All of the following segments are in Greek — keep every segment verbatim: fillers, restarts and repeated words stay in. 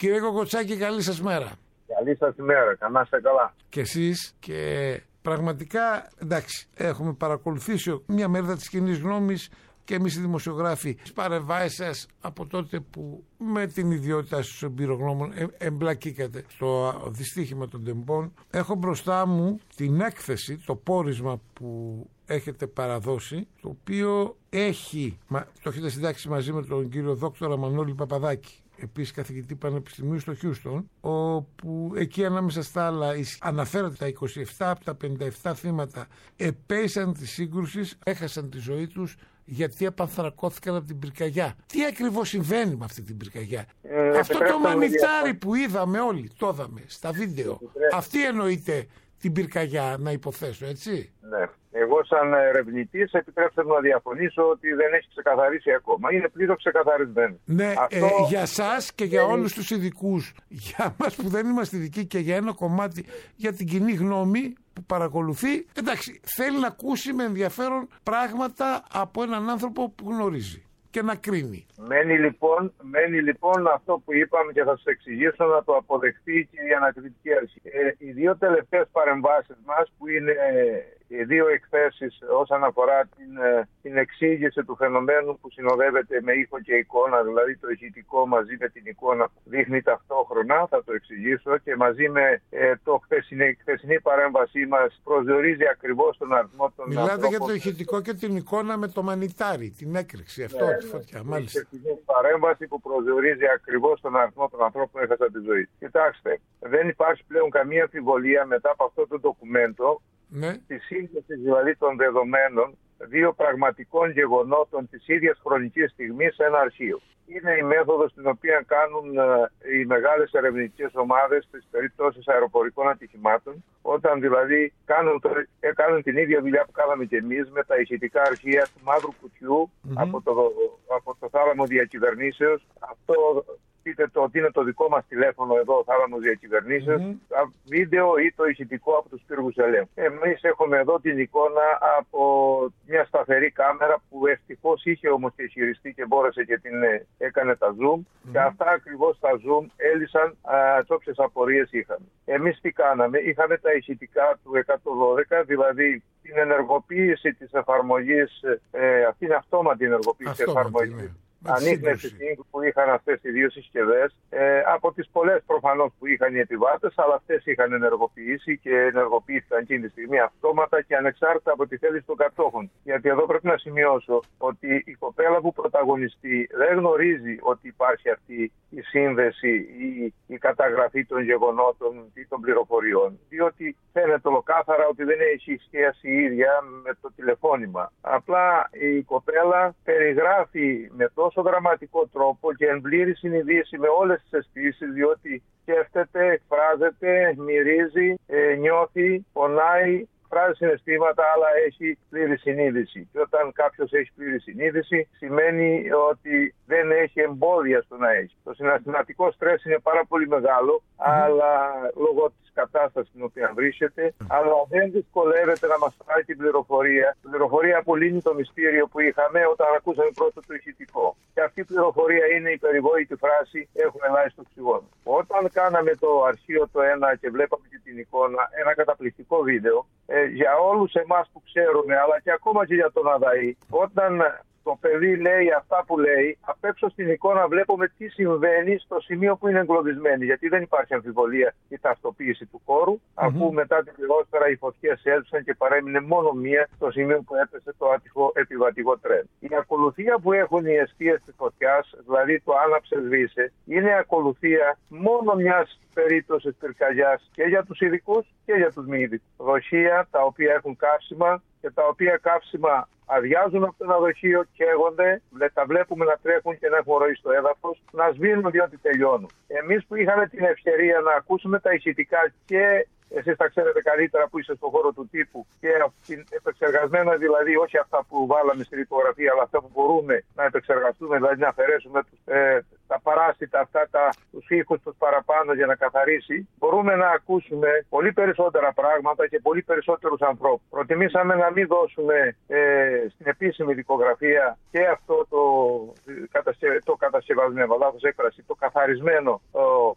Κύριε Κοκοτσάκη, καλή σας μέρα. Καλή σας ημέρα, να είστε καλά. Και εσείς. Και πραγματικά, εντάξει, έχουμε παρακολουθήσει μια μερίδα της κοινής γνώμης και εμείς οι δημοσιογράφοι τις παρεμβάσεις σας από τότε που με την ιδιότητα στους εμπειρογνώμων ε, εμπλακήκατε στο δυστύχημα των τεμπών. Έχω μπροστά μου την έκθεση, το πόρισμα που έχετε παραδώσει, το οποίο έχει, το έχετε συντάξει μαζί με τον κύριο δόκτορα Μανώλη Παπαδάκη, επίσης καθηγητή πανεπιστημίου στο Χιούστον, όπου εκεί ανάμεσα στα άλλα αναφέρατε τα είκοσι επτά από τα πενήντα επτά θύματα επέισαν της σύγκρουσης, έχασαν τη ζωή τους γιατί επανθρακώθηκαν από την πυρκαγιά. Τι ακριβώς συμβαίνει με αυτή την πυρκαγιά? Ε, Αυτό το μανιτάρι που είδαμε όλοι, το είδαμε στα βίντεο, αυτή εννοείται την πυρκαγιά, να υποθέσω, έτσι? Ναι. Εγώ σαν ερευνητής επιτρέψτε μου να διαφωνήσω ότι δεν έχει ξεκαθαρίσει ακόμα. Είναι πλήρως ξεκαθαρισμένο. Ναι, Αυτό... ε, για σας και για ε... όλους τους ειδικούς, για μας που δεν είμαστε ειδικοί και για ένα κομμάτι, για την κοινή γνώμη που παρακολουθεί, εντάξει, θέλει να ακούσει με ενδιαφέρον πράγματα από έναν άνθρωπο που γνωρίζει και να κρίνει. Μένει λοιπόν, μένει λοιπόν αυτό που είπαμε και θα σας εξηγήσω να το αποδεχτεί και η ανακριτική αρχή. Ε, οι δύο τελευταίες παρεμβάσεις μας που είναι οι δύο εκθέσεις όσον αφορά την, την εξήγηση του φαινομένου που συνοδεύεται με ήχο και εικόνα, δηλαδή το ηχητικό μαζί με την εικόνα δείχνει ταυτόχρονα, θα το εξηγήσω, και μαζί με ε, το χθεσινή, χθεσινή παρέμβασή μας προσδιορίζει ακριβώς τον αριθμό των Μιλάτε ανθρώπων. για το ηχητικό και την εικόνα με το μανιτάρι, την έκρηξη, αυτό, ναι, τη φωτιά, ναι, μάλιστα. Η χθεσινή παρέμβαση που προσδιορίζει ακριβώς τον αριθμό των ανθρώπων που έχασαν τη ζωή. Κοιτάξτε, δεν υπάρχει πλέον καμία αμφιβολία μετά από αυτό το ντοκουμέντο, ναι, τη σύνθεση δηλαδή των δεδομένων δύο πραγματικών γεγονότων της ίδιας χρονικής στιγμής σε ένα αρχείο. Είναι η μέθοδος την οποία κάνουν ε, οι μεγάλες ερευνητικές ομάδες στις περιπτώσεις αεροπορικών ατυχημάτων, όταν δηλαδή κάνουν, το, ε, κάνουν την ίδια δουλειά που κάναμε και εμείς με τα ηχητικά αρχεία του μαύρου κουτιού mm-hmm. από, το, από το θάλαμο διακυβερνήσεως. Αυτό πείτε το ότι είναι το δικό μας τηλέφωνο εδώ, ο θάλαμος διακυβερνήσεως, mm-hmm. βίντεο ή το ηχητικό από τους πύργους ελέγχου. Εμείς έχουμε εδώ την εικόνα από μια σταθερή κάμερα που ευτυχώς είχε όμως και χειριστεί και μπόρεσε και την έκανε τα zoom mm-hmm. και αυτά ακριβώς τα zoom έλυσαν τι όποιες απορίες είχαμε. Εμείς τι κάναμε? Είχαμε τα ηχητικά του εκατόν δώδεκα, δηλαδή την ενεργοποίηση της εφαρμογής, ε, αυτή είναι αυτόματη ενεργοποίηση εφαρμογής. Ναι. Ανείχνευση που είχαν αυτές οι δύο συσκευές, ε, από τις πολλές προφανώς που είχαν οι επιβάτες, αλλά αυτές είχαν ενεργοποιήσει και ενεργοποιήθηκαν εκείνη τη στιγμή αυτόματα και ανεξάρτητα από τη θέληση των κατόχων. Γιατί εδώ πρέπει να σημειώσω ότι η κοπέλα που πρωταγωνιστεί δεν γνωρίζει ότι υπάρχει αυτή η σύνδεση ή η καταγραφή των γεγονότων ή των πληροφοριών, διότι φαίνεται ολοκάθαρα ότι δεν έχει σχέση η ίδια με το τηλεφώνημα. Απλά η κοπέλα περιγράφει με τόσο δραματικό τρόπο και εν πλήρη συνειδήση με όλες τις αισθήσεις, διότι σκέφτεται, εκφράζεται, μυρίζει, ε, νιώθει, πονάει, εκφράζει συναισθήματα, αλλά έχει πλήρη συνείδηση. Και όταν κάποιος έχει πλήρη συνείδηση, σημαίνει ότι δεν έχει εμπόδια στο να έχει. Το συναισθηματικό στρες είναι πάρα πολύ μεγάλο, mm. αλλά λόγω της κατάστασης στην οποία βρίσκεται, mm. αλλά δεν δυσκολεύεται να μας πάρει την πληροφορία. Η πληροφορία που λύνει το μυστήριο που είχαμε όταν ακούσαμε πρώτο το ηχητικό. Και αυτή η πληροφορία είναι η περιβόητη φράση «Έχουμε ελάχιστο οξυγόνο». Όταν κάναμε το αρχείο το ένα και βλέπαμε και την εικόνα, ένα καταπληκτικό βίντεο, ε, για όλους εμάς που ξέρουμε, αλλά και ακόμα και για τον Αδαή, όταν το παιδί λέει αυτά που λέει, απ' έξω στην εικόνα βλέπουμε τι συμβαίνει στο σημείο που είναι εγκλωβισμένη. Γιατί δεν υπάρχει αμφιβολία η ταυτοποίηση του χώρου, mm-hmm. αφού μετά την πληρότερα οι φωτιές έλειψαν και παρέμεινε μόνο μία στο σημείο που έπεσε το άτυχο επιβατικό τρένο. Η ακολουθία που έχουν οι αιστείες της φωτιάς, δηλαδή το άναψε σβήσε, είναι ακολουθία μόνο μιας περίπτωσης πυρκαγιάς και για τους ειδικούς και για τους μη ειδικούς. Δοχεία τα οποία έχουν καύσιμα και τα οποία καύσιμα αδειάζουν από το ένα δοχείο, καίγονται, τα βλέπουμε να τρέχουν και να έχουν ροή στο έδαφος, να σβήνουν διότι τελειώνουν. Εμείς που είχαμε την ευκαιρία να ακούσουμε τα ηχητικά και εσείς τα ξέρετε καλύτερα που είστε στον χώρο του τύπου και επεξεργασμένα, δηλαδή όχι αυτά που βάλαμε στη λιπογραφία, αλλά αυτά που μπορούμε να επεξεργαστούμε, δηλαδή να αφαιρέσουμε τους, ε, τα παράσιτα, αυτά τα, τους ήχους τους παραπάνω για να καθαρίσει, μπορούμε να ακούσουμε πολύ περισσότερα πράγματα και πολύ περισσότερους ανθρώπους. Προτιμήσαμε να μην δώσουμε ε, στην επίσημη δικογραφία και αυτό το, κατασκευ, το κατασκευασμένο, λάθος έκφραση, το καθαρισμένο ο,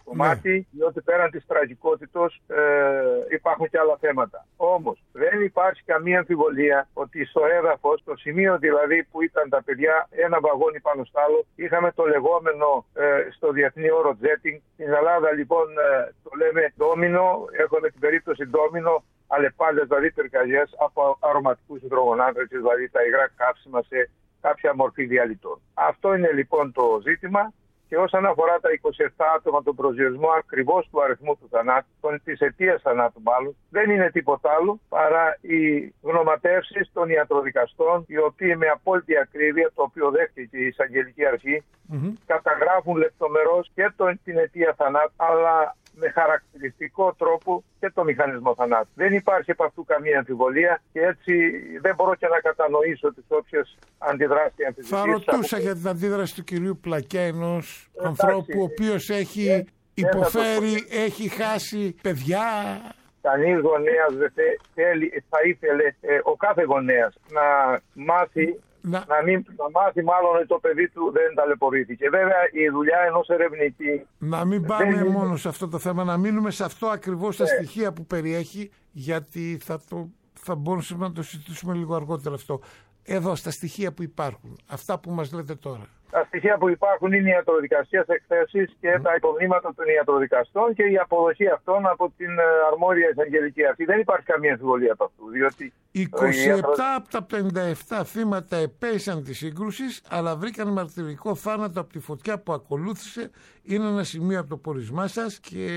κομμάτι, ναι. Διότι πέραν της τραγικότητος ε, υπάρχουν και άλλα θέματα. Όμως δεν υπάρχει καμία αμφιβολία ότι στο έδαφος, στο σημείο δηλαδή που ήταν τα παιδιά ένα βαγόνι πάνω στο άλλο, είχαμε το λεγόμενο ε, στο διεθνή όρο jetting. Στην Ελλάδα λοιπόν ε, το λέμε ντόμινο, έχουμε την περίπτωση ντόμινο, αλεπάλες, δηλαδή πυρκαγιές από αρωματικούς υδρογονάνθρακες, δηλαδή τα υγρά καύσιμα σε κάποια μορφή διαλυτών. Αυτό είναι λοιπόν το ζήτημα. Και όσον αφορά τα είκοσι επτά άτομα, τον προσδιορισμό ακριβώς του αριθμού του θανάτου, της αιτίας θανάτου μάλλον, δεν είναι τίποτα άλλο παρά οι γνωματεύσεις των ιατροδικαστών, οι οποίοι με απόλυτη ακρίβεια, το οποίο δέχτηκε η εισαγγελική αρχή, mm-hmm. καταγράφουν λεπτομερώς και τον, την αιτία θανάτου, αλλά με χαρακτηριστικό τρόπο και το μηχανισμό θανάτου. Δεν υπάρχει από αυτού καμία αμφιβολία και έτσι δεν μπορώ και να κατανοήσω τις όποιες αντιδράσεις και αμφισβητήσεις. Θα ρωτούσα από... για την αντίδραση του κυρίου Πλακιά, ενός ανθρώπου ο οποίος έχει ε, υποφέρει, έχει χάσει παιδιά. Κανείς γονέας δεν θέλει, θα ήθελε ε, ο κάθε γονέας να μάθει Να... Να, μην, να μάθει μάλλον ότι το παιδί του δεν ταλαιπωρήθηκε. Βέβαια η δουλειά ενός ερευνητή... Να μην πάμε δεν... μόνο σε αυτό το θέμα, να μείνουμε σε αυτό ακριβώς τα yeah. στοιχεία που περιέχει, γιατί θα, το, θα μπορούσαμε να το συζητήσουμε λίγο αργότερα αυτό. Εδώ στα στοιχεία που υπάρχουν, αυτά που μας λέτε τώρα. Τα στοιχεία που υπάρχουν είναι οι ιατροδικαστικές εκθέσεις και mm. τα υπομνήματα των ιατροδικαστών και η αποδοχή αυτών από την αρμόδια εισαγγελική αρχή. Δεν υπάρχει καμία αμφιβολία από αυτού. Διότι είκοσι επτά από τα πενήντα επτά θύματα επέισαν τη σύγκρουση, αλλά βρήκαν μαρτυρικό θάνατο από τη φωτιά που ακολούθησε. Είναι ένα σημείο από το πόρισμά σας και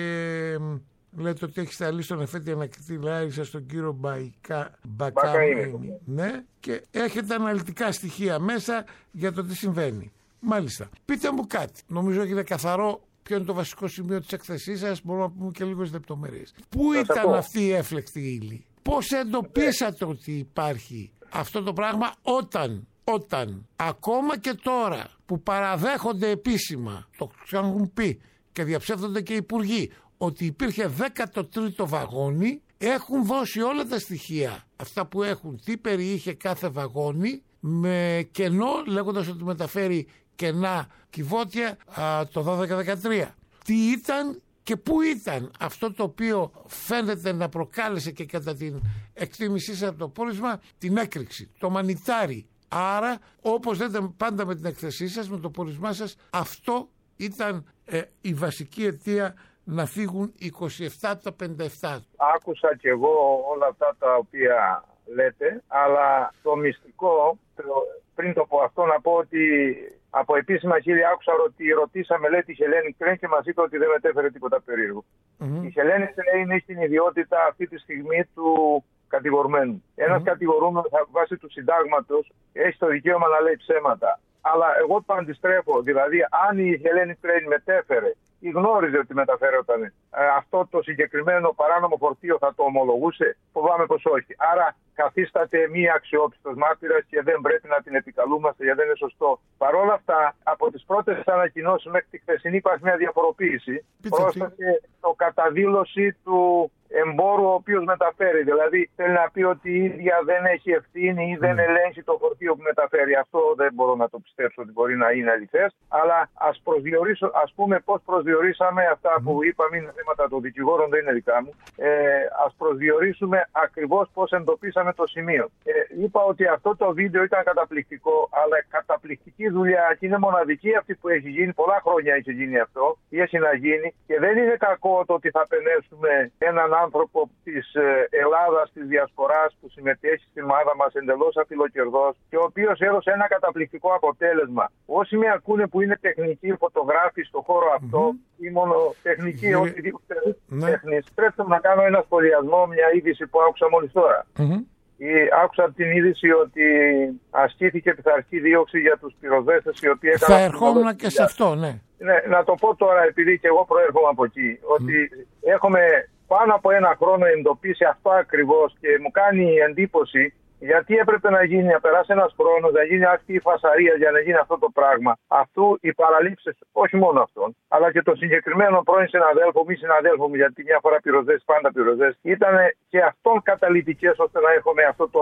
λέτε ότι έχει σταλεί στον εφέτη ανακριτή Λάρισα, στον κύριο Μπαϊκά, Μπακαμένη. Ναι, και έχετε αναλυτικά στοιχεία μέσα για το τι συμβαίνει. Μάλιστα. Πείτε μου κάτι. Νομίζω ότι είναι καθαρό ποιο είναι το βασικό σημείο της έκθεσής σας. Μπορούμε να πούμε και λίγες λεπτομέρειες. Πού ήταν αυτή η έφλεκτη ύλη? Πώς εντοπίσατε ότι υπάρχει αυτό το πράγμα όταν, όταν ακόμα και τώρα που παραδέχονται επίσημα, το έχουν πει και διαψεύδονται και οι υπουργοί, ότι υπήρχε δέκατο τρίτο βαγόνι, έχουν δώσει όλα τα στοιχεία, αυτά που έχουν, τι περιείχε κάθε βαγόνι, με κενό, λέγοντας ότι μεταφέρει κενά κυβότια α, το δώδεκα δεκατρία. Τι ήταν και πού ήταν αυτό το οποίο φαίνεται να προκάλεσε και κατά την εκτίμησή σας από το πόρισμα την έκρηξη, το μανιτάρι. Άρα, όπως λέτε πάντα με την εκθεσή σας, με το πόρισμά σας, αυτό ήταν ε, η βασική αιτία να φύγουν είκοσι επτά από τα πενήντα επτά. Άκουσα κι εγώ όλα αυτά τα οποία λέτε, αλλά το μυστικό, πριν το πω αυτό, να πω ότι από επίσημα χείλη άκουσα ότι ρωτήσαμε, λέει, τη Χελένη Κρέν και μας είπε ότι δεν μετέφερε τίποτα περίεργο. Mm-hmm. Η Χελένη Κρέν έχει την ιδιότητα αυτή τη στιγμή του κατηγορουμένου. Ένας mm-hmm. κατηγορούμενος βάσει του συντάγματος έχει το δικαίωμα να λέει ψέματα. Αλλά εγώ το αντιστρέφω, δηλαδή αν η Χελένη Κρέν μετέφερε ή γνώριζε ότι μεταφέρονταν ε, αυτό το συγκεκριμένο παράνομο φορτίο, θα το ομολογούσε? Φοβάμαι πως όχι. Άρα καθίσταται μία αξιόπιστος μάρτυρας και δεν πρέπει να την επικαλούμαστε, γιατί δεν είναι σωστό. Παρ' όλα αυτά, από τις πρώτες ανακοινώσεις μέχρι τη χθεσινή υπάρχει μια διαφοροποίηση. Πρόσθεσε το καταδήλωση του εμπόρου ο οποίος μεταφέρει. Δηλαδή θέλει να πει ότι η ίδια δεν έχει ευθύνη ή δεν mm. ελέγχει το φορτίο που μεταφέρει. Αυτό δεν μπορώ να το πιστέψω ότι μπορεί να είναι αληθές. Αλλά ας προσδιορίσω, ας πούμε πώς προσδιορίσαμε αυτά mm. που είπαμε, είναι θέματα των δικηγόρων, δεν είναι δικά μου. Ε, ας προσδιορίσουμε ακριβώς πώς εντοπίσαμε το σημείο. Ε, είπα ότι αυτό το βίντεο ήταν καταπληκτικό, αλλά καταπληκτική δουλειά και είναι μοναδική αυτή που έχει γίνει. Πολλά χρόνια έχει γίνει αυτό ή έχει να γίνει και δεν είναι κακό το ότι θα πενέσουμε έναν άνθρωπο της Ελλάδας, της Διασποράς που συμμετέχει στην ομάδα μας εντελώς αφιλοκερδός και ο οποίος έδωσε ένα καταπληκτικό αποτέλεσμα. Όσοι με ακούνε που είναι τεχνικοί φωτογράφοι στον χώρο αυτό mm-hmm. ή μόνο τεχνικοί, mm-hmm. οτιδήποτε mm-hmm. τέχνης, πρέπει να κάνω ένα σχολιασμό, μια είδηση που άκουσα μόλις τώρα. Mm-hmm. Άκουσα την είδηση ότι ασκήθηκε πειθαρχική δίωξη για τους πυροσβέστες οι οποίοι έκαναν... Θα ερχόμουν και σε αυτό, ναι. Ναι. Να το πω τώρα, επειδή και εγώ προέρχομαι από εκεί, mm. ότι έχουμε πάνω από ένα χρόνο εντοπίσει αυτό ακριβώς και μου κάνει εντύπωση γιατί έπρεπε να γίνει, να περάσει ένας χρόνος, να γίνει αυτή η φασαρία για να γίνει αυτό το πράγμα. Αυτού οι παραλήψεις, όχι μόνο αυτόν, αλλά και τον συγκεκριμένο πρώην συναδέλφο, μη συναδέλφο μου, γιατί μια φορά πυροσβέστης, πάντα πυροσβέστης, ήταν και αυτόν καταλυτικές ώστε να έχουμε αυτό το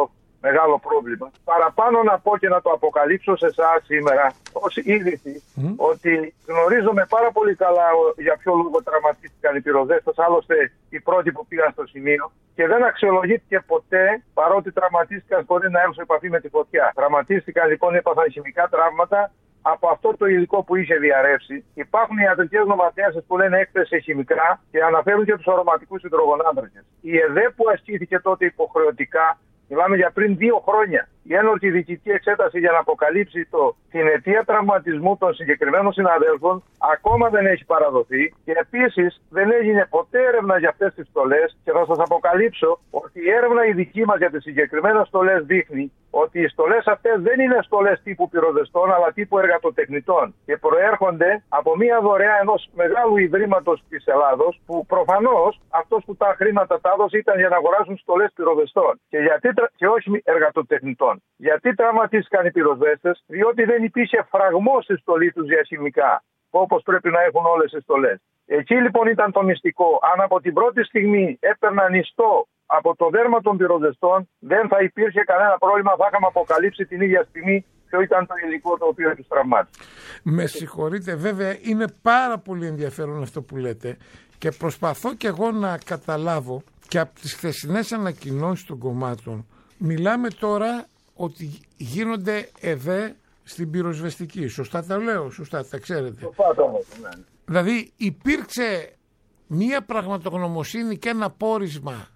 μεγάλο πρόβλημα. Παραπάνω να πω και να το αποκαλύψω σε εσάς σήμερα ως είδηση mm. ότι γνωρίζομαι πάρα πολύ καλά για ποιο λόγο τραυματίστηκαν οι πυροσβέστες, άλλωστε οι πρώτοι που πήγαν στο σημείο, και δεν αξιολογήθηκε ποτέ, παρότι τραυματίστηκαν χωρίς να έρθουν σε επαφή με τη φωτιά. Τραυματίστηκαν λοιπόν, έπαθαν χημικά τραύματα από αυτό το υλικό που είχε διαρρεύσει. Υπάρχουν ιατρικές νοματέασεις που λένε έκθεση σε χημικά και αναφέρουν και τους αρωματικούς υδρογονάνθρακες. Η ΕΔΕ που ασκήθηκε τότε υποχρεωτικά, μιλάμε για πριν δύο χρόνια, η ένορκη διοικητική εξέταση για να αποκαλύψει το, την αιτία τραυματισμού των συγκεκριμένων συναδέλφων ακόμα δεν έχει παραδοθεί, και επίσης δεν έγινε ποτέ έρευνα για αυτές τις στολές, και θα σας αποκαλύψω ότι η έρευνα η δική μας για τις συγκεκριμένες στολές δείχνει ότι οι στολές αυτές δεν είναι στολές τύπου πυροσβεστών, αλλά τύπου εργατοτεχνητών, και προέρχονται από μια δωρεά ενός μεγάλου ιδρύματος της Ελλάδος, που προφανώς αυτός που τα χρήματα τα έδωσε ήταν για να αγοράσουν στολές πυροσβεστών και, γιατί, και όχι εργατοτεχνητών. Γιατί τραυματίστηκαν οι πυροσβέστες? Διότι δεν υπήρχε φραγμό στη στολή τους για χημικά, όπως πρέπει να έχουν όλες οι στολές. Εκεί λοιπόν ήταν το μυστικό. Αν από την πρώτη στιγμή έπαιρναν ιστό από το δέρμα των πυροσβεστών, δεν θα υπήρχε κανένα πρόβλημα, θα είχαμε αποκαλύψει την ίδια στιγμή ποιο ήταν το υλικό το οποίο τους τραυμάτισε. Με συγχωρείτε, βέβαια είναι πάρα πολύ ενδιαφέρον αυτό που λέτε, και προσπαθώ κι εγώ να καταλάβω, και από τις χθεσινές ανακοινώσεις των κομμάτων μιλάμε τώρα ότι γίνονται ΕΔΕ στην πυροσβεστική. Σωστά τα λέω, σωστά τα ξέρετε. Σωστά το λέω, ναι. Δηλαδή υπήρξε μία πραγματογνωμοσύνη και ένα πόρισμα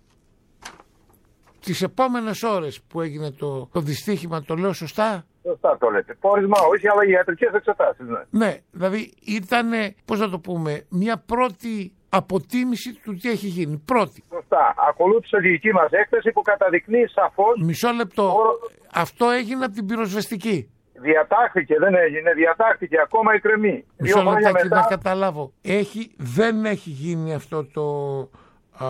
τις επόμενες ώρες που έγινε το, το δυστύχημα, το λέω σωστά? Σωστά το λέτε. Πόρισμα όχι, αλλά οι ιατρικές εξετάσεις. Ναι, ναι, δηλαδή ήταν, πώς να το πούμε, μια πρώτη αποτίμηση του τι έχει γίνει. Πρώτη. Σωστά. Ακολούθησε η δική μας έκθεση που καταδεικνύει σαφώς... Μισό λεπτό. Όρο... Αυτό έγινε από την πυροσβεστική. Διατάχθηκε, δεν έγινε, διατάχθηκε, ακόμα εκκρεμεί. Μισό λεπτάκι μετά... να καταλάβω. Έχει, δεν έχει γίνει αυτό το... Α,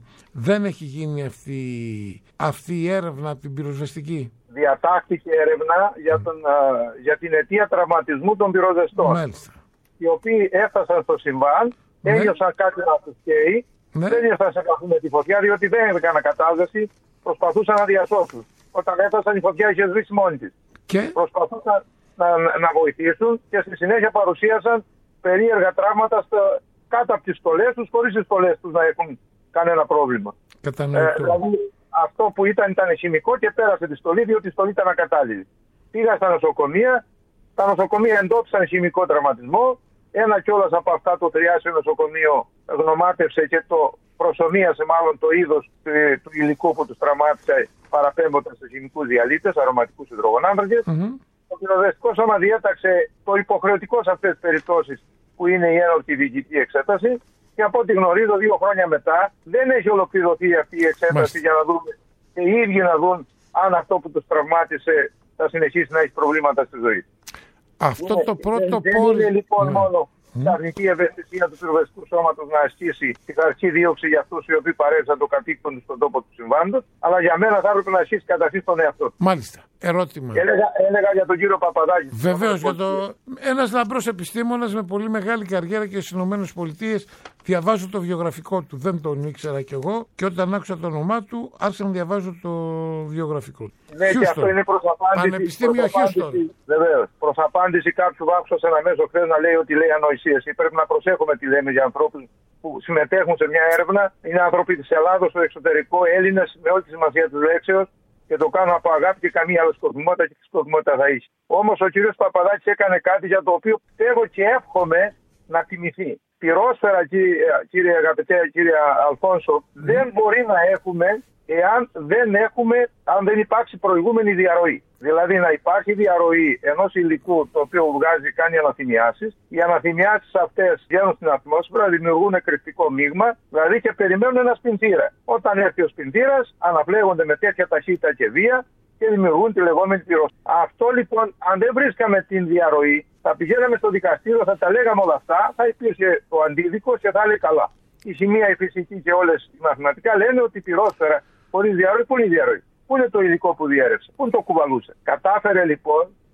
δεν έχει γίνει αυτή, αυτή η έρευνα από την πυροσβεστική. Διατάχθηκε έρευνα για, τον, α, για την αιτία τραυματισμού των πυροσβεστών. Μάλιστα. Οι οποίοι έφτασαν στο συμβάν, ναι. Ένιωσαν κάτι να τους καίει, ναι. Δεν ήρθαν σε επαφή με τη φωτιά, διότι δεν έκαναν κατάδεση, προσπαθούσαν να διασώσουν. Όταν έφτασαν, η φωτιά είχε σβήσει μόνη της. Και? Προσπαθούσαν να, να βοηθήσουν και στη συνέχεια παρουσίασαν περίεργα τραύματα στο, κάτω από τις στολές τους, χωρίς τις στολές τους να έχουν κανένα πρόβλημα. Ε, δηλαδή αυτό που ήταν ήταν χημικό και πέρασε τη στολή, διότι η στολή ήταν ακατάλληλη. Πήγα στα νοσοκομεία, τα νοσοκομεία εντόπισαν χημικό τραυματισμό. Ένα κιόλας από αυτά, το τριάσιο νοσοκομείο, γνωμάτευσε και το προσομοίασε μάλλον το είδος του, του υλικού που τους τραυμάτισε, παραπέμποντας σε χημικούς διαλύτες, αρωματικούς υδρογονάνθρακες. Mm-hmm. Το πυροσβεστικό σώμα διέταξε το υποχρεωτικό σε αυτές τις περιπτώσεις, που είναι η ένορκη διοικητική εξέταση. Και από ό,τι γνωρίζω, δύο χρόνια μετά δεν έχει ολοκληρωθεί αυτή η εξέταση. Μάλιστα. Για να δούμε και οι ίδιοι να δουν αν αυτό που τους τραυμάτισε θα συνεχίσει να έχει προβλήματα στη ζωή. Αυτό είναι, το πρώτο δεν, πόρι... δεν είναι λοιπόν ναι. μόνο Mm. η αρνητική ευαισθησία του πυροσβεστικού σώματος να ασκήσει πειθαρχική δίωξη για αυτούς οι οποίοι παρέζαν το καθήκον του στον τόπο του συμβάντος, αλλά για μένα θα έπρεπε να ασκήσει καταρχήν τον εαυτό του. Μάλιστα. Ερώτημα. Έλεγα, έλεγα για τον κύριο Παπαδάκη. Βεβαίως, για το... ένας λαμπρός επιστήμονας με πολύ μεγάλη καριέρα και στις Ηνωμένες Πολιτείες. Διαβάζω το βιογραφικό του, δεν τον ήξερα κι εγώ, και όταν άκουσα το όνομά του άρχισα να διαβάζω το βιογραφικό του. Ναι, Houston. Και αυτό είναι προς απάντηση. Πανεπιστήμιο Houston. Βεβαίως. Προς απάντηση κάποιου που άκουσα σε ένα μέσο χθες να λέει ότι λέει ανοησίες. Πρέπει να προσέχουμε τι λέμε για ανθρώπους που συμμετέχουν σε μια έρευνα. Είναι άνθρωποι της Ελλάδος, στο εξωτερικό, Έλληνες, με όλη τη σημασία της λέξεως, και το κάνουν από αγάπη και καμία άλλη σκοπιμότητα, και τη σκοπιμότητα θα είχε. Όμως ο κύριος Παπαδάκης έκανε κάτι για το οποίο πιστεύω και εύχομαι να τιμηθεί. Πυρόσφαιρα, κύριε, κύριε αγαπητέ, κύριε Αλφόνσο, mm. δεν μπορεί να έχουμε εάν δεν έχουμε, αν δεν υπάρξει προηγούμενη διαρροή. Δηλαδή να υπάρχει διαρροή ενός υλικού το οποίο βγάζει, κάνει αναθυμιάσεις. Οι αναθυμιάσεις αυτές βγαίνουν στην ατμόσφαιρα, δημιουργούν εκρηκτικό μείγμα, δηλαδή και περιμένουν ένα σπινθήρα. Όταν έρθει ο σπινθήρας, αναπλέγονται με τέτοια ταχύτητα και βία και δημιουργούν τη λεγόμενη πυρόσφαιρα. Αυτό λοιπόν, αν δεν βρίσκαμε την διαρροή, θα πηγαίναμε στο δικαστήριο, θα τα λέγαμε όλα αυτά, θα υπήρχε το αντίδικο και θα λέει καλά. Η χημεία, η φυσική και όλες οι μαθηματικά λένε ότι η πυρόσφαιρα χωρίς διαρροή, πού είναι η διαρροή. Πού είναι το υλικό που διέρευσε, πού το κουβαλούσε. Κατάφερε λοιπόν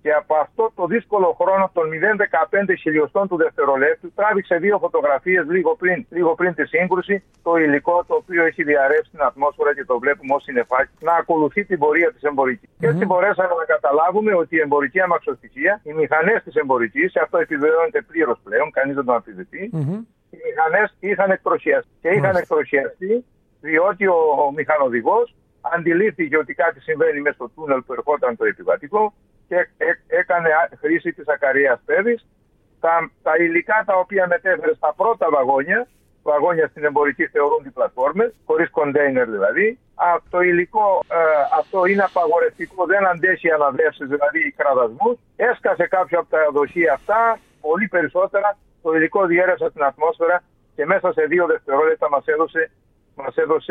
και από αυτό το δύσκολο χρόνο των μηδέν κόμμα δεκαπέντε χιλιοστών του δευτερολέπτου τράβηξε δύο φωτογραφίες λίγο πριν, λίγο πριν τη σύγκρουση, το υλικό το οποίο έχει διαρρεύσει στην ατμόσφαιρα και το βλέπουμε ως συννεφάκι να ακολουθεί την πορεία της εμπορικής. Mm-hmm. Και έτσι μπορέσαμε να καταλάβουμε ότι η εμπορική αμαξοστοιχεία, οι μηχανές της εμπορικής, αυτό επιβεβαιώνεται πλήρως πλέον, κανείς δεν το αμφισβητεί, mm-hmm. οι μηχανές είχαν εκτροχιαστεί. Και είχαν mm-hmm. εκτροχιαστεί διότι ο, ο μηχανοδηγός αντιλήφθηκε ότι κάτι συμβαίνει μέσα στο τούνελ που ερχόταν το επιβατικό και έκανε χρήση της ακαριάς πέδης. Τα, τα υλικά τα οποία μετέφερε στα πρώτα βαγόνια, βαγόνια στην εμπορική θεωρούνται πλατφόρμες, χωρίς κοντέινερ δηλαδή. Α, το υλικό ε, αυτό είναι απαγορευτικό, δεν αντέχει αναδρεύσεις, δηλαδή κραδασμούς. Έσκασε κάποιο από τα δοχεία αυτά, πολύ περισσότερα. Το υλικό διέρευσε στην ατμόσφαιρα και μέσα σε δύο δευτερόλεπτα μας έδωσε, μας έδωσε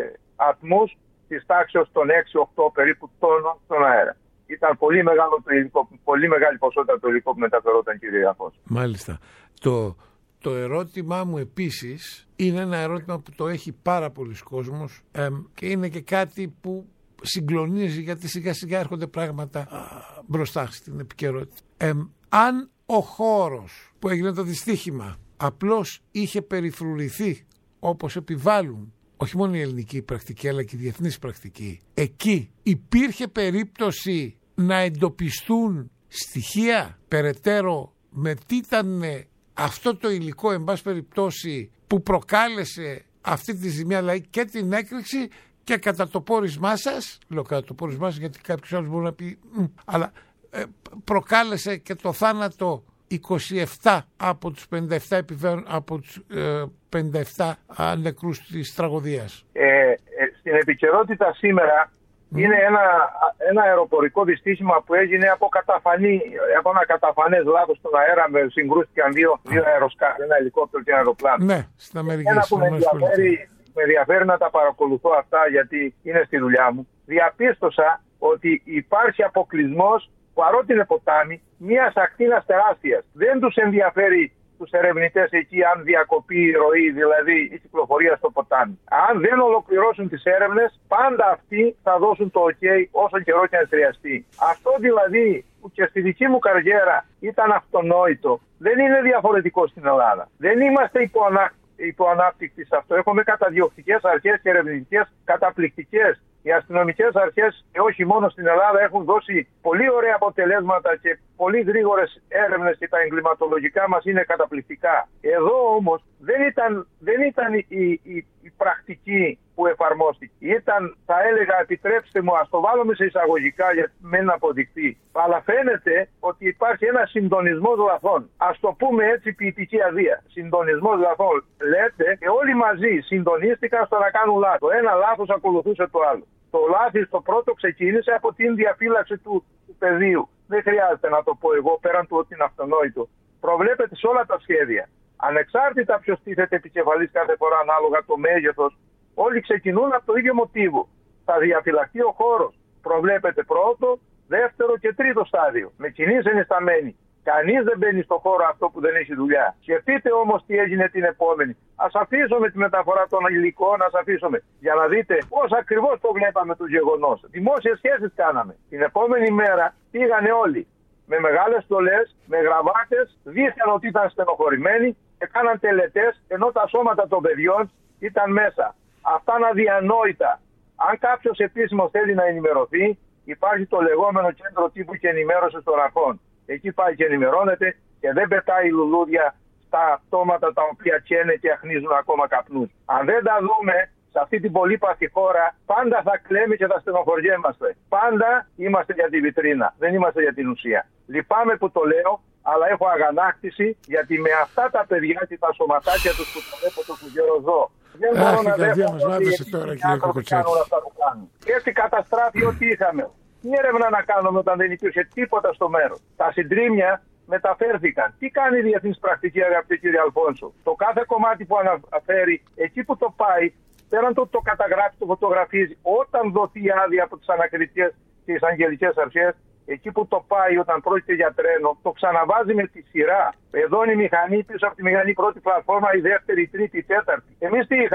ατμούς της τάξης των έξι οκτώ περίπου τόνων στον αέρα. Ήταν πολύ μεγάλο το υλικό, πολύ μεγάλη ποσότητα το υλικό που μεταφερόταν, κύριε Αφός. Μάλιστα. Το, το ερώτημά μου επίσης είναι ένα ερώτημα που το έχει πάρα πολλοί κόσμος ε, και είναι και κάτι που συγκλονίζει, γιατί σιγά σιγά έρχονται πράγματα α, μπροστά στην επικαιρότητα. Ε, αν ο χώρος που έγινε το δυστύχημα απλώς είχε περιφρουρηθεί όπως επιβάλλουν όχι μόνο η ελληνική πρακτική αλλά και η διεθνής πρακτική, εκεί υπήρχε περίπτωση να εντοπιστούν στοιχεία περαιτέρω με τι ήταν αυτό το υλικό, εν πάση περιπτώσει, που προκάλεσε αυτή τη ζημιά, δηλαδή και την έκρηξη και κατά το πόρισμά σας, λέω κατά το πόρισμά σας γιατί κάποιος άλλος μπορεί να πει, αλλά ε, προκάλεσε και το θάνατο είκοσι επτά από τους πενήντα επτά, επιβαίνουν, από τους, ε, πενήντα επτά νεκρούς της τραγωδίας. Ε, ε, στην επικαιρότητα σήμερα mm. είναι ένα, ένα αεροπορικό δυστύχημα που έγινε από, καταφανή, από ένα καταφανές λάθος στον αέρα, με συγκρούστηκαν δύο, δύο αεροσκάφη, ένα ελικόπτερο και ένα αεροπλάνο. Ναι, στην Αμερική. Ένα που με ενδιαφέρει, με ενδιαφέρει να τα παρακολουθώ αυτά γιατί είναι στη δουλειά μου. Διαπίστωσα ότι υπάρχει αποκλεισμός, παρότι είναι ποτάμι, μιας ακτίνας τεράστιας. Δεν τους ενδιαφέρει τους ερευνητές εκεί αν διακοπεί η ροή, δηλαδή η κυκλοφορία στο ποτάμι. Αν δεν ολοκληρώσουν τις έρευνες, πάντα αυτοί θα δώσουν το OK όσο καιρό και αν χρειαστεί. Αυτό δηλαδή που και στη δική μου καριέρα ήταν αυτονόητο, δεν είναι διαφορετικό στην Ελλάδα. Δεν είμαστε υποανάπτυκτοι σε αυτό. Έχουμε καταδιοκτικές αρχές και ερευνητικές καταπληκτικές. Οι αστυνομικές αρχές, και όχι μόνο στην Ελλάδα, έχουν δώσει πολύ ωραία αποτελέσματα και πολύ γρήγορες έρευνες και τα εγκληματολογικά μας είναι καταπληκτικά. Εδώ όμως δεν ήταν, δεν ήταν η, η, η πρακτική που εφαρμόστηκε. Ήταν, θα έλεγα, επιτρέψτε μου, ας το βάλουμε σε εισαγωγικά για να αποδειχθεί. Αλλά φαίνεται ότι υπάρχει ένα συντονισμός λαθών. Ας το πούμε έτσι, ποιητική αδεία. Συντονισμός λαθών. Λέτε και όλοι μαζί συντονίστηκαν στο να κάνουν λάθος. Το ένα λάθος ακολουθούσε το άλλο. Το λάθος το πρώτο ξεκίνησε από την διαφύλαξη του, του πεδίου. Δεν χρειάζεται να το πω εγώ, πέραν του ότι είναι αυτονόητο. Προβλέπεται σε όλα τα σχέδια. Ανεξάρτητα ποιος τίθεται επικεφαλής κάθε φορά ανάλογα το μέγεθος, όλοι ξεκινούν από το ίδιο μοτίβο. Θα διαφυλαχθεί ο χώρος. Προβλέπεται πρώτο, δεύτερο και τρίτο στάδιο. Με κοινή ενισταμένη. Κανείς δεν μπαίνει στον χώρο αυτό που δεν έχει δουλειά. Σκεφτείτε όμως τι έγινε την επόμενη. Ας αφήσουμε τη μεταφορά των υλικών, ας αφήσουμε. Για να δείτε πώς ακριβώς το βλέπαμε το γεγονός. Δημόσιες σχέσεις κάναμε. Την επόμενη μέρα πήγανε όλοι. Με μεγάλες στολές, με γραβάτες, δείχναν ότι ήταν στενοχωρημένοι και κάναν τελετές, ενώ τα σώματα των παιδιών ήταν μέσα. Αυτά είναι αδιανόητα. Αν κάποιος επίσημος θέλει να ενημερωθεί, υπάρχει το λεγόμενο κέντρο τύπου και ενημέρωσης των αρχών. Εκεί πάει και ενημερώνεται και δεν πετάει λουλούδια στα πτώματα τα οποία καίνε και αχνίζουν ακόμα καπνούς. Αν δεν τα δούμε σε αυτή την πολύπαθη χώρα, πάντα θα κλαίμε και θα στενοχωριέμαστε. Πάντα είμαστε για τη βιτρίνα, δεν είμαστε για την ουσία. Λυπάμαι που το λέω, αλλά έχω αγανάκτηση γιατί με αυτά τα παιδιά και τα σωματάκια τους που το βλέπω το κουγέρο ζω. Δεν μπορώ να δέχομαι ότι οι άνθρωποι κάνουν όλα αυτά που κάνουν. Έτσι καταστράφει ό,τι είχαμε. Τι έρευνα να κάνουμε όταν δεν υπήρχε τίποτα στο μέρος. Τα συντρίμμια μεταφέρθηκαν. Τι κάνει η διεθνής πρακτική, αγαπητέ κύριε Αλφόνσο? Το κάθε κομμάτι που αναφέρει, εκεί που το πάει, πέραν το το καταγράφει, το φωτογραφίζει, όταν δοθεί άδεια από τις ανακριτικές και τις αγγελικές αρχές, εκεί που το πάει όταν πρόκειται για τρένο, το ξαναβάζει με τη σειρά. Εδώ είναι η μηχανή, πίσω από τη μηχανή πρώτη πλατφόρμα, η δεύτερη, η τρίτη, η τέταρτη. Εμείς τι είχαμε?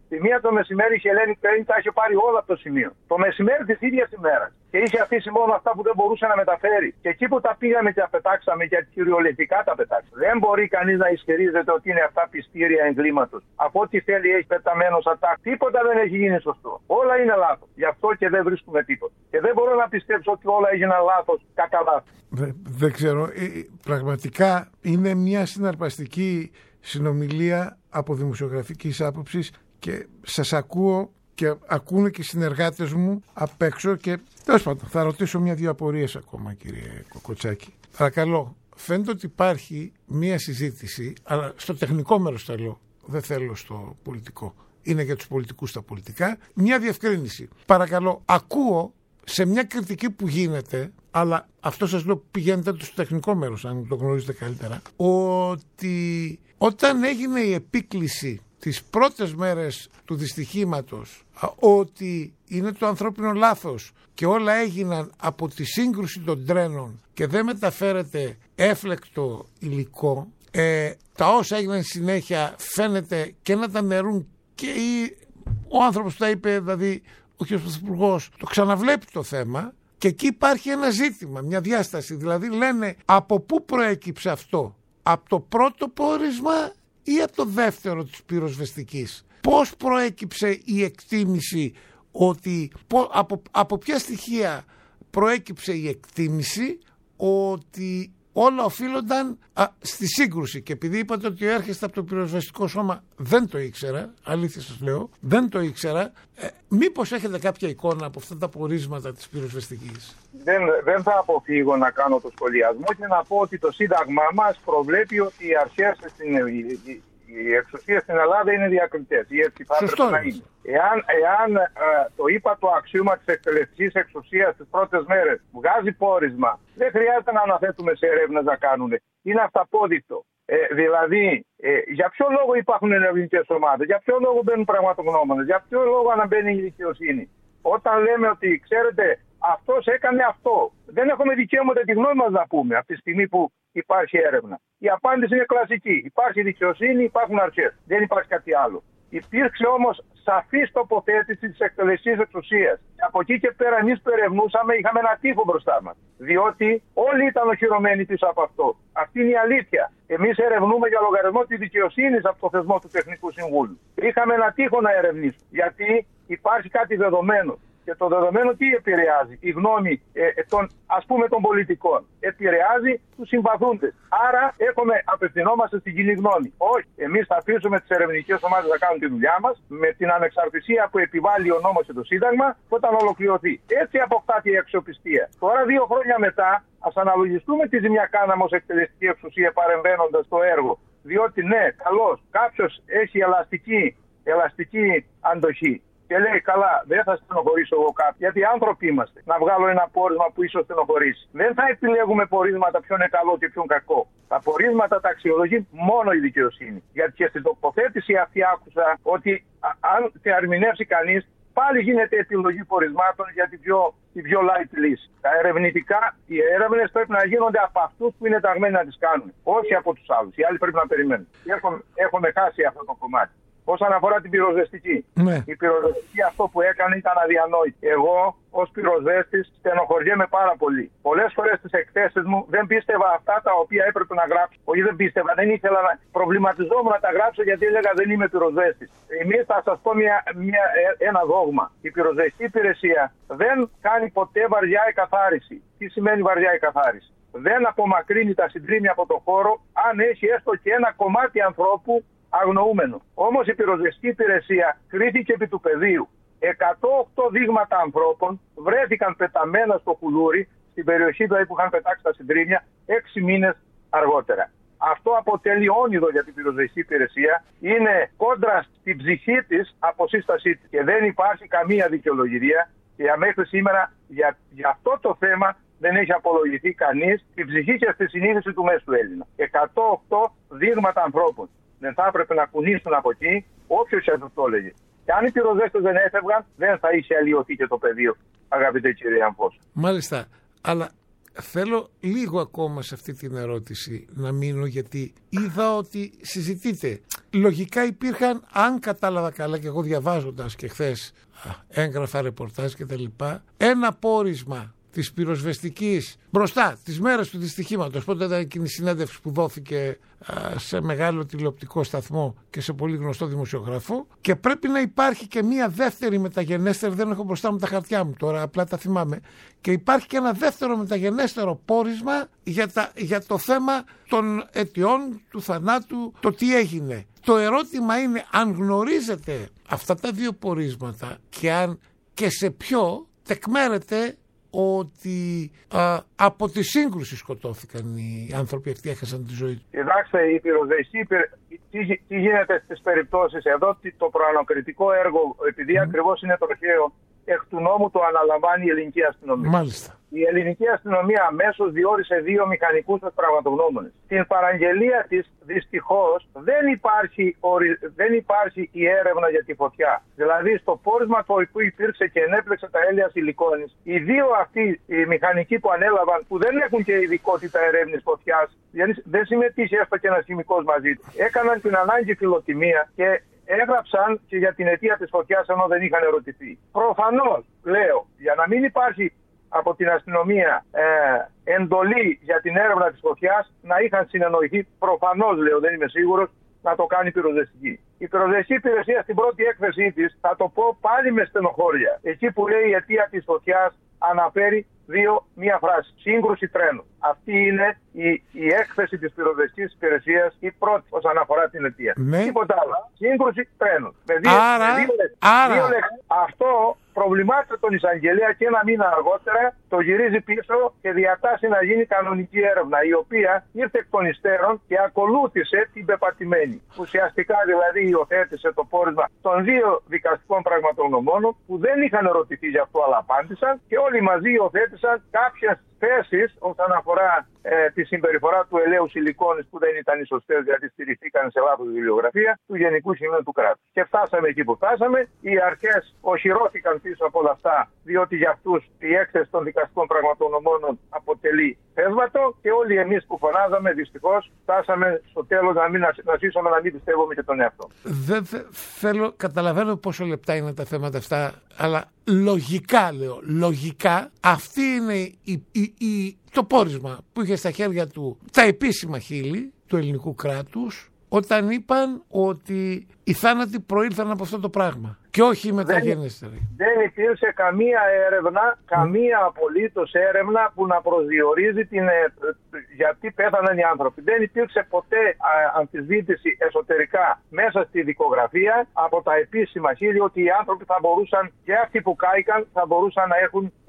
Τη μία το μεσημέρι η Ελένη Κρέινη τα είχε πάρει όλα από το σημείο. Το μεσημέρι της ίδιας ημέρας. Και είχε αφήσει μόνο αυτά που δεν μπορούσε να μεταφέρει. Και εκεί που τα πήγαμε και τα πετάξαμε, γιατί κυριολεκτικά τα πετάξαμε. Δεν μπορεί κανείς να ισχυρίζεται ότι είναι αυτά πιστήρια εγκλήματος. Από ό,τι θέλει έχει πεταμένο σαν τάκ. Τίποτα δεν έχει γίνει σωστό. Όλα είναι λάθος. Γι' αυτό και δεν βρίσκουμε τίποτα. Και δεν μπορώ να πιστέψω ότι όλα έγιναν λάθος κατά λάθος. Δεν, δεν ξέρω. Ε, πραγματικά είναι μια συναρπαστική συνομιλία από δημοσιογραφικής άποψης και σας ακούω και ακούνε και οι συνεργάτες μου απ' έξω και τέλος πάντων θα ρωτήσω μια-δύο απορίες ακόμα, κύριε Κοκοτσάκη. Παρακαλώ, φαίνεται ότι υπάρχει μια συζήτηση, αλλά στο τεχνικό μέρος θα λέω, δεν θέλω στο πολιτικό. Είναι για τους πολιτικούς τα πολιτικά. Μια διευκρίνηση. Παρακαλώ, ακούω σε μια κριτική που γίνεται, αλλά αυτό σας λέω πηγαίνετε στο τεχνικό μέρος, αν το γνωρίζετε καλύτερα, ότι όταν έγινε η επίκληση τις πρώτες μέρες του δυστυχήματος ότι είναι το ανθρώπινο λάθος και όλα έγιναν από τη σύγκρουση των τρένων και δεν μεταφέρεται έφλεκτο υλικό, ε, τα όσα έγιναν συνέχεια φαίνεται και να τα νερούν και η, ο άνθρωπος που τα είπε, δηλαδή ο κ. Πρωθυπουργός, το ξαναβλέπει το θέμα και εκεί υπάρχει ένα ζήτημα, μια διάσταση, δηλαδή λένε από πού προέκυψε αυτό, από το πρώτο πόρισμα ή από το δεύτερο της πυροσβεστικής. Πώς προέκυψε η εκτίμηση ότι, από, από ποια στοιχεία προέκυψε η εκτίμηση ότι όλα οφείλονταν α, στη σύγκρουση. Και επειδή είπατε ότι έρχεστε από το πυροσβεστικό σώμα, δεν το ήξερα, αλήθεια σας λέω, δεν το ήξερα. Ε, μήπως έχετε κάποια εικόνα από αυτά τα πορίσματα της πυροσβεστικής? Δεν, δεν θα αποφύγω να κάνω το σχολιασμό και να πω ότι το Σύνταγμά μας προβλέπει ότι οι αρχές στην οι εξουσίες στην Ελλάδα είναι διακριτές. Ή έτσι θα έπρεπε να είναι. Εάν, εάν ε, το ύπατο αξίωμα της εκτελεστικής εξουσίας τις πρώτες μέρες βγάζει πόρισμα, δεν χρειάζεται να αναθέτουμε σε έρευνες να κάνουν. Είναι αυταπόδεικτο. Ε, δηλαδή, ε, για ποιο λόγο υπάρχουν ερευνητικές ομάδες, για ποιο λόγο μπαίνουν πραγματογνώμονες, για ποιο λόγο αναμπαίνει η δικαιοσύνη. Όταν λέμε ότι, ξέρετε, αυτός έκανε αυτό, δεν έχουμε δικαίωμα τη γνώμη μας να πούμε από τη στιγμή που υπάρχει έρευνα. Η απάντηση είναι κλασική. Υπάρχει δικαιοσύνη, υπάρχουν αρχές. Δεν υπάρχει κάτι άλλο. Υπήρξε όμως σαφής τοποθέτηση της εκτελεστικής εξουσίας. Από εκεί και πέρα, εμείς που ερευνούσαμε, είχαμε ένα τείχο μπροστά μας. Διότι όλοι ήταν οχυρωμένοι πίσω από αυτό. Αυτή είναι η αλήθεια. Εμείς ερευνούμε για λογαριασμό της δικαιοσύνης από το θεσμό του Τεχνικού Συμβούλου. Είχαμε ένα τείχο να ερευνήσουμε. Γιατί υπάρχει κάτι δεδομένο. Και το δεδομένο τι επηρεάζει? Η γνώμη ε, των, ας πούμε, των πολιτικών. Επηρεάζει τους συμπαθούντες. Άρα έχουμε, απευθυνόμαστε στην κοινή γνώμη. Όχι, εμείς θα αφήσουμε τις ερευνητικές ομάδες να κάνουν τη δουλειά μας με την ανεξαρτησία που επιβάλλει ο νόμος και το Σύνταγμα όταν ολοκληρωθεί. Έτσι αποκτάται η αξιοπιστία. Τώρα, δύο χρόνια μετά, ας αναλογιστούμε τι ζημιά κάναμε ως εκτελεστική εξουσία παρεμβαίνοντας στο έργο. Διότι ναι, καλώς, κάποιος έχει ελαστική, ελαστική αντοχή. Και λέει, καλά, δεν θα στενοχωρήσω εγώ κάποιον, γιατί άνθρωποι είμαστε. Να βγάλω ένα πόρισμα που ίσως στενοχωρήσει. Δεν θα επιλέγουμε πορίσματα ποιο είναι καλό και ποιο είναι κακό. Τα πορίσματα τα αξιολογεί μόνο η δικαιοσύνη. Γιατί και στην τοποθέτηση αυτή άκουσα ότι α, αν τη ερμηνεύσει κανείς, πάλι γίνεται επιλογή πορισμάτων για την πιο, την πιο light λύση. Τα ερευνητικά, οι έρευνες πρέπει να γίνονται από αυτούς που είναι ταγμένοι να τις κάνουν. Όχι από τους άλλους. Οι άλλοι πρέπει να περιμένουν. Έχουμε, έχουμε χάσει αυτό το κομμάτι. Όσον αφορά την πυροσβεστική. Ναι. Η πυροσβεστική αυτό που έκανε ήταν αδιανόητο. Εγώ ως πυροσβέστης στενοχωριέμαι πάρα πολύ. Πολλές φορές στις εκθέσεις μου δεν πίστευα αυτά τα οποία έπρεπε να γράψω. Όχι, δεν πίστευα, δεν ήθελα να προβληματιζόμουν να τα γράψω γιατί έλεγα δεν είμαι πυροσβέστης. Εμείς θα σας πω μια, μια, ένα δόγμα. Η πυροσβεστική υπηρεσία δεν κάνει ποτέ βαριά εκαθάριση. Τι σημαίνει βαριά εκαθάριση? Δεν απομακρύνει τα συντρίμμια από το χώρο αν έχει έστω και ένα κομμάτι ανθρώπου αγνοούμενο. Όμως η πυροσβεστική υπηρεσία κρίθηκε επί του πεδίου. εκατόν οκτώ δείγματα ανθρώπων βρέθηκαν πεταμένα στο κουλούρι, στην περιοχή δηλαδή που είχαν πετάξει τα συντρίμμια, έξι μήνες αργότερα. Αυτό αποτελεί όνειδο για την πυροσβεστική υπηρεσία. Είναι κόντρα στην ψυχή της αποσύστασή της. Και δεν υπάρχει καμία δικαιολογία. Και μέχρι σήμερα για, για αυτό το θέμα δεν έχει απολογηθεί κανείς στην ψυχή και στη συνείδηση του μέσου Έλληνα. εκατόν οκτώ δείγματα ανθρώπων. Δεν θα έπρεπε να κουνήσουν από εκεί όποιος και αυτό το έλεγε. Και αν οι πυροσβέστες δεν έφευγαν, δεν θα είχε αλλοιωθεί και το πεδίο, αγαπητέ κύριε Αμφός. Μάλιστα. Αλλά θέλω λίγο ακόμα σε αυτή την ερώτηση να μείνω, γιατί είδα ότι συζητείτε. Λογικά υπήρχαν, αν κατάλαβα καλά και εγώ διαβάζοντας και χθες έγγραφα, ρεπορτάζ και τα λοιπά, ένα πόρισμα της πυροσβεστικής μπροστά τις μέρες του δυστυχήματος. Πότε ήταν εκείνη η συνέντευξη που δόθηκε α, σε μεγάλο τηλεοπτικό σταθμό και σε πολύ γνωστό δημοσιογράφο, και πρέπει να υπάρχει και μία δεύτερη μεταγενέστερη, δεν έχω μπροστά μου τα χαρτιά μου τώρα, απλά τα θυμάμαι, και υπάρχει και ένα δεύτερο μεταγενέστερο πόρισμα για, τα, για το θέμα των αιτιών του θανάτου, το τι έγινε. Το ερώτημα είναι αν γνωρίζετε αυτά τα δύο πορίσματα και αν και σε ποιο τεκμέρεται ότι α, από τη σύγκρουση σκοτώθηκαν οι άνθρωποι αυτοί, έχασαν τη ζωή τους. Κοιτάξτε, η πυροσβεστική, τι, τι γίνεται στις περιπτώσεις εδώ, το προανακριτικό έργο, επειδή mm. ακριβώς είναι τροχαίο, εκ του νόμου το αναλαμβάνει η ελληνική αστυνομία. Μάλιστα. Η ελληνική αστυνομία αμέσως διόρισε δύο μηχανικούς ως πραγματογνώμονες. Στην παραγγελία της δυστυχώς δεν υπάρχει, δεν υπάρχει η έρευνα για τη φωτιά. Δηλαδή στο πόρισμα που υπήρξε και ενέπλεξε τα έλαια σιλικόνης, οι δύο αυτοί οι μηχανικοί που ανέλαβαν, που δεν έχουν και ειδικότητα ερεύνης φωτιάς, δηλαδή δεν συμμετείχε έστω και ένας χημικός μαζί του, έκαναν την ανάγκη φιλοτιμία και έγραψαν και για την αιτία της φωτιάς ενώ δεν είχαν ερωτηθεί. Προφανώς, λέω, για να μην υπάρχει από την αστυνομία ε, εντολή για την έρευνα της φωτιάς, να είχαν συνεννοηθεί, προφανώς λέω, δεν είμαι σίγουρος, να το κάνει η πυροσβεστική. Η πυροσβεστική υπηρεσία στην πρώτη έκθεσή της, θα το πω πάλι με στενοχώρια, εκεί που λέει η αιτία της φωτιάς αναφέρει δύο, μία φράση, σύγκρουση τρένου. Αυτή είναι η, η έκθεση της πυροσβεστικής υπηρεσίας, η πρώτη όσον αφορά την αιτία. Ναι. Τίποτα άλλο. Σύγκρουση τρένου. Με δύο, άρα, με δύο, άρα. δύο, αυτό προβλημάτισε τον εισαγγελέα και ένα μήνα αργότερα το γυρίζει πίσω και διατάσσει να γίνει κανονική έρευνα, η οποία ήρθε εκ των υστέρων και ακολούθησε την πεπατημένη. Ουσιαστικά δηλαδή υιοθέτησε το πόρισμα των δύο δικαστικών πραγματογνωμόνων που δεν είχαν ερωτηθεί γι' αυτό, αλλά απάντησαν, και όλοι μαζί υιοθέτησαν κάποιες θέσεις όσον αφορά ε, τη συμπεριφορά του ελαίου σιλικόνης που δεν ήταν οι σωστές, γιατί στηριχθήκαν σε λάθος βιβλιογραφία του Γενικού Σημείου του Κράτους. Και φτάσαμε εκεί που φτάσαμε. Οι αρχές οχυρώθηκαν πίσω από όλα αυτά, διότι για αυτούς η έκθεση των δικαστικών πραγματογνωμόνων αποτελεί θέσβατο, και όλοι εμείς που φωνάζαμε δυστυχώς φτάσαμε στο τέλος να, μην, να ζήσουμε να μην πιστεύουμε και τον εαυτό. Δεν θε, θέλω, καταλαβαίνω πόσο λεπτά είναι τα θέματα αυτά, αλλά λογικά λέω, λογικά αυτή είναι η, η, η, το πόρισμα που είχε στα χέρια του τα επίσημα χείλη του ελληνικού κράτους όταν είπαν ότι οι θάνατοι προήλθαν από αυτό το πράγμα και όχι η μεταγενέστερη. Δεν, δεν υπήρξε καμία έρευνα, καμία απολύτως έρευνα που να προσδιορίζει την, γιατί πέθαναν οι άνθρωποι. Δεν υπήρξε ποτέ α, αμφισβήτηση εσωτερικά μέσα στη δικογραφία από τα επίσημα χείλη ότι οι άνθρωποι θα μπορούσαν, και αυτοί που κάηκαν, θα μπορούσαν να έχουν ε,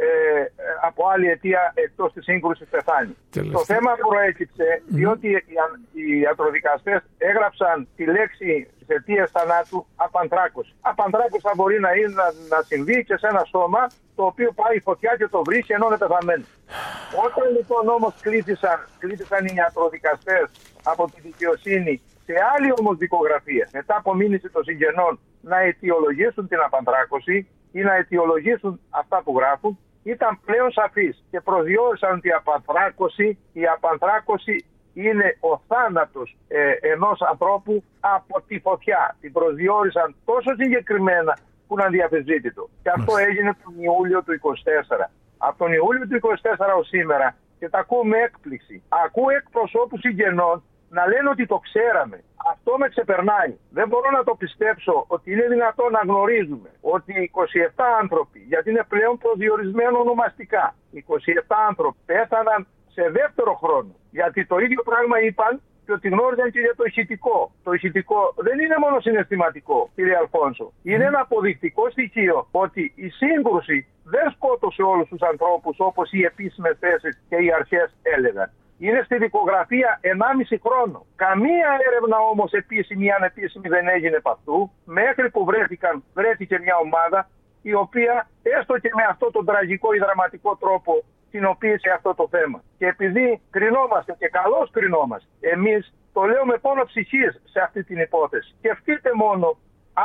από άλλη αιτία εκτός της σύγκρουσης πεθάνει. Τελευταία. Το θέμα προέκυψε mm. διότι οι, οι ιατροδικαστές έγραψαν τη λέξη τις αιτίες θανάτου απανθράκωση. Απανθράκωση θα μπορεί να, είναι, να, να συμβεί και σε ένα σώμα το οποίο πάει η φωτιά και το βρίσκει ενώ είναι πεθαμένο. Όταν λοιπόν όμως κλείτησαν, κλείτησαν οι ιατροδικαστές από τη δικαιοσύνη σε άλλη όμως δικογραφία, μετά από μήνυση των συγγενών, να αιτιολογήσουν την απανθράκωση ή να αιτιολογήσουν αυτά που γράφουν, ήταν πλέον σαφείς και προσδιορίσαν ότι η απανθράκωση, η απανθράκωση είναι ο θάνατος ε, ενός ανθρώπου από τη φωτιά. Την προσδιορίσαν τόσο συγκεκριμένα που είναι αδιαφεσβήτητο. Και αυτό έγινε τον Ιούλιο του είκοσι τέσσερα. Από τον Ιούλιο του είκοσι τέσσερα ως σήμερα, και τα ακούω με έκπληξη, ακούω εκπροσώπους συγγενών να λένε ότι το ξέραμε. Αυτό με ξεπερνάει. Δεν μπορώ να το πιστέψω ότι είναι δυνατόν να γνωρίζουμε ότι είκοσι επτά άνθρωποι, γιατί είναι πλέον προσδιορισμένο ονομαστικά, είκοσι επτά άνθρωποι πέθαναν σε δεύτερο χρόνο. Γιατί το ίδιο πράγμα είπαν και ότι γνώριζαν και για το ηχητικό. Το ηχητικό δεν είναι μόνο συναισθηματικό, κύριε Αλφόνσο. Είναι ένα αποδεικτικό στοιχείο ότι η σύγκρουση δεν σκότωσε όλους τους ανθρώπους όπως οι επίσημες θέσεις και οι αρχές έλεγαν. Είναι στη δικογραφία ενάμιση χρόνο. Καμία έρευνα όμως επίσημη ή ανεπίσημη δεν έγινε από αυτού, μέχρι που βρέθηκαν, βρέθηκε μια ομάδα η οποία έστω και με αυτόν τον τραγικό ή δραματικό τρόπο κοινοποίησε αυτό το θέμα. Και επειδή κρινόμαστε και καλώς κρινόμαστε, εμείς το λέω με πόνο ψυχής σε αυτή την υπόθεση. Σκεφτείτε μόνο αν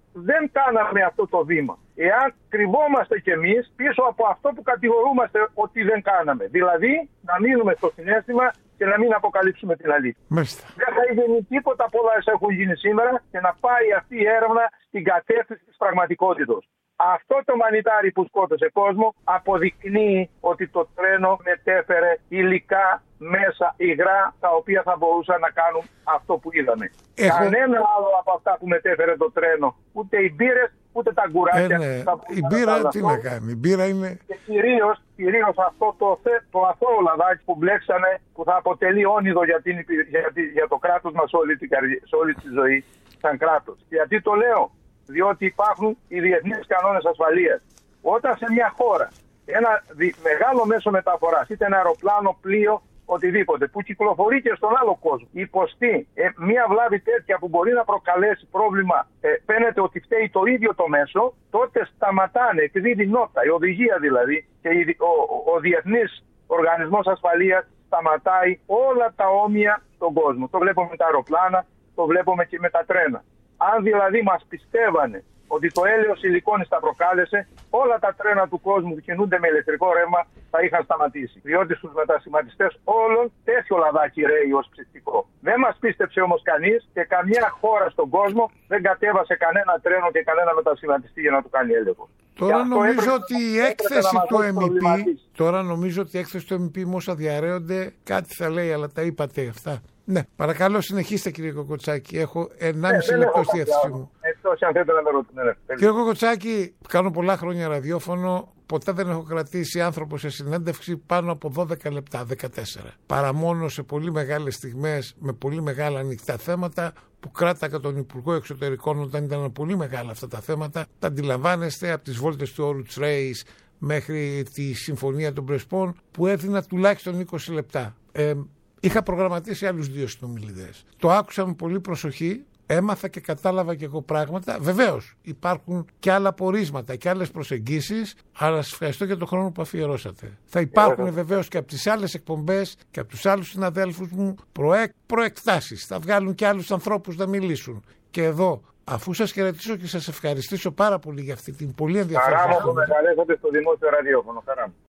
δεν κάναμε αυτό το βήμα. Εάν κρυβόμαστε κι εμείς πίσω από αυτό που κατηγορούμαστε ότι δεν κάναμε. Δηλαδή να μείνουμε στο συναίσθημα και να μην αποκαλύψουμε την αλήθεια. Μάλιστα. Δεν θα γίνει τίποτα από όλα όσα έχουν γίνει σήμερα και να πάει αυτή η έρευνα στην κατεύθυνση της πραγματικότητας. Αυτό το μανιτάρι που σκότωσε κόσμο αποδεικνύει ότι το τρένο μετέφερε υλικά μέσα υγρά τα οποία θα μπορούσαν να κάνουν αυτό που είδαμε. Έχω... Κανένα άλλο από αυτά που μετέφερε το τρένο, ούτε οι μπύρες ούτε τα γκουράκια. Ε, ναι. Η μπύρα τι αυτό. Να κάνει, η μπύρα είναι... Και κυρίως, κυρίως αυτό το, το αθώο λαδάκι που μπλέξανε, που θα αποτελεί όνειδο για, την, για, για το κράτος μας όλη, την, σε όλη τη ζωή σαν κράτος. Γιατί το λέω? Διότι υπάρχουν οι διεθνείς κανόνες ασφαλείας. Όταν σε μια χώρα ένα μεγάλο μέσο μεταφοράς, είτε ένα αεροπλάνο, πλοίο, οτιδήποτε, που κυκλοφορεί και στον άλλο κόσμο, υποστεί ε, μια βλάβη τέτοια που μπορεί να προκαλέσει πρόβλημα, ε, φαίνεται ότι φταίει το ίδιο το μέσο, τότε σταματάνε, εκδίδει νότα, η οδηγία δηλαδή, και η, ο, ο, ο Διεθνής Οργανισμός Ασφαλείας σταματάει όλα τα όμοια στον κόσμο. Το βλέπουμε με τα αεροπλάνα, το βλέπουμε και με τα τρένα. Αν δηλαδή μας πιστεύανε ότι το έλαιος σιλικόνης τα προκάλεσε, όλα τα τρένα του κόσμου που κινούνται με ηλεκτρικό ρεύμα θα είχαν σταματήσει. Διότι στους μετασχηματιστές όλων τέτοιο λαδάκι ρέει ως ψυχτικό. Δεν μας πίστεψε όμως κανείς και καμιά χώρα στον κόσμο δεν κατέβασε κανένα τρένο και κανένα μετασχηματιστή για να του κάνει έλεγχο. Τώρα νομίζω ότι η έκθεση του εμ πι, τώρα νομίζω ότι η έκθεση του εμ πι όσα διαρρέονται κάτι θα λέει, αλλά τα είπατε αυτά. Ναι, παρακαλώ συνεχίστε κύριε Κοκοτσάκη. Έχω ενάμιση λεπτό στη διάθεσή μου. Εκτός αν θέλετε να με ρωτήσετε. Κύριε Κοκοτσάκη, κάνω πολλά χρόνια ραδιόφωνο. Ποτέ δεν έχω κρατήσει άνθρωπο σε συνέντευξη πάνω από δώδεκα λεπτά, δεκατέσσερα. Παρά μόνο σε πολύ μεγάλες στιγμές, με πολύ μεγάλα ανοιχτά θέματα, που κράτακα τον Υπουργό Εξωτερικών όταν ήταν πολύ μεγάλα αυτά τα θέματα. Τα αντιλαμβάνεστε από τις βόλτες του όρου Τρέις μέχρι τη Συμφωνία των Πρεσπών, που έδινα τουλάχιστον είκοσι λεπτά. Ε, Είχα προγραμματίσει άλλους δύο συνομιλητές. Το άκουσα με πολύ προσοχή, έμαθα και κατάλαβα και εγώ πράγματα. Βεβαίως υπάρχουν και άλλα πορίσματα και άλλες προσεγγίσεις, αλλά σας ευχαριστώ για τον χρόνο που αφιερώσατε. Θα υπάρχουν βεβαίως και από τις άλλες εκπομπές και από τους άλλους συναδέλφους μου προεκ, προεκτάσεις. Θα βγάλουν και άλλους ανθρώπους να μιλήσουν. Και εδώ, αφού σας χαιρετήσω και σας ευχαριστήσω πάρα πολύ για αυτή την πολύ ενδιαφέρουσα. Χαρά μου που με καλέσατε στο δημόσιο ραδιόφωνο. Χαρά μου.